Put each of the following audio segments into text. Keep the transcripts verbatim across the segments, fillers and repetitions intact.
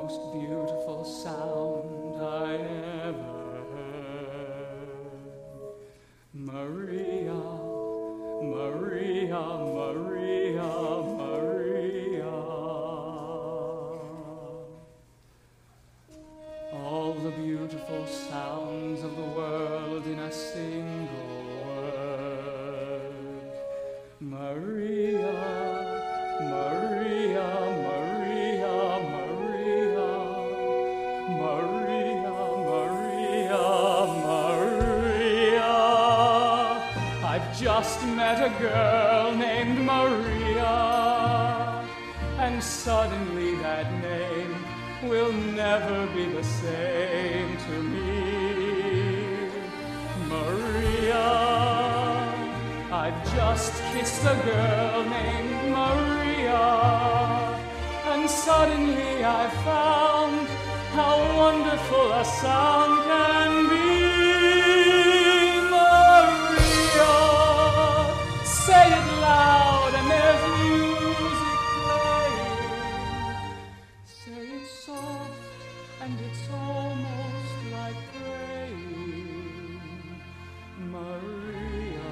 most beautiful sound I ever heard. Maria, Maria, Maria, Maria. All the beautiful sounds of the world in a single word. Maria, Maria, Maria, Maria, Maria, Maria, Maria. I've just met a girl named Maria, and suddenly that name will never be the same to me. Maria, I've just kissed a girl named Maria, and suddenly I found how wonderful a sound can be. Maria, say it loud and there's music playing. Say it soft and it's almost like praying. Maria,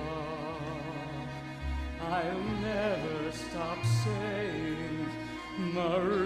I'll never stop saying Maria.